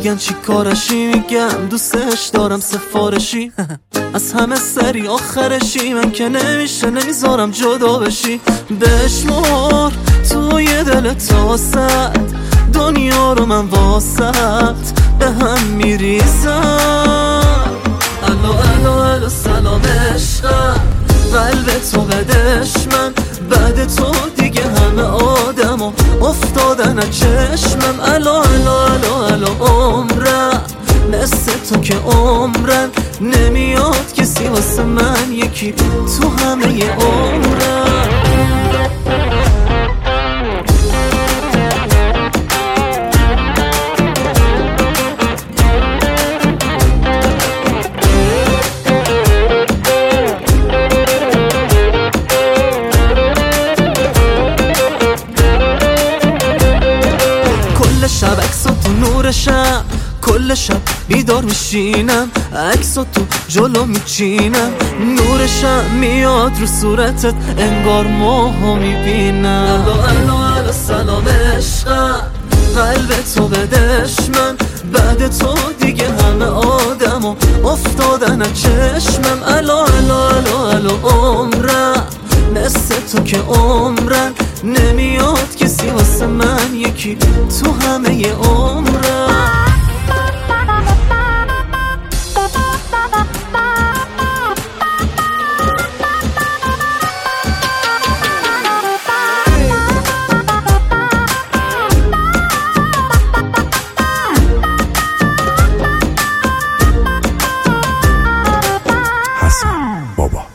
میگن چی کارشی، میگم دوستش دارم سفارشی از همه سری آخرشی، من که نمیشه نمیذارم جدا بشی. بشمار توی دل تاست دنیا رو من واسط به هم میریزم. الو الو الو سلام عشقم، قلب تو بدش من، بعد تو دیگه همه آدم افتادن از چشمم. الو الو الو الو عمرم، مثل تو که عمرن نمیاد کسی واسه من، یکی تو همه عمرم. شب عکس تو نورشم، کل شب بیدار میشینم، عکس تو جلو میچینم، نورشم میاد رو صورتت انگار ماهو میبینم. الو الو الو سلام عشقم، قلب تو بدش من، بعد تو دیگه همه آدم افتادن از چشمم. الو الو الو الو عمرم، مثل تو که عمرن نمیاد کسی واسه من، یکی تو همه عمرم. حسن بابا.